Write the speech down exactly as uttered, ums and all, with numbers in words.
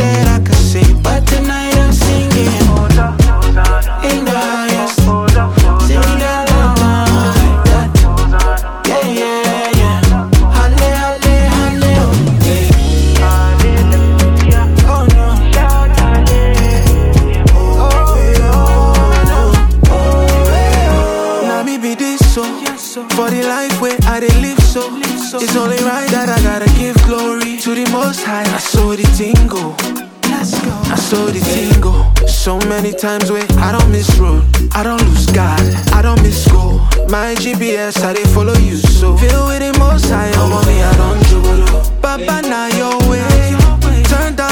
that I could say, but tonight I'm singing in the highest. Sing that like that. Yeah, yeah, yeah. Halle, halle, halle, oh, oh no. Now me be this so for the life where I dey live so. It's only right that I gotta give glory to the Most High. I saw the tingle, I saw the tingle. So many times where I don't miss road, I don't lose God, I don't miss school. My G P S I dey follow you so. Feel with the Most High, I'm on me, I don't juggle. Papa now your way, turned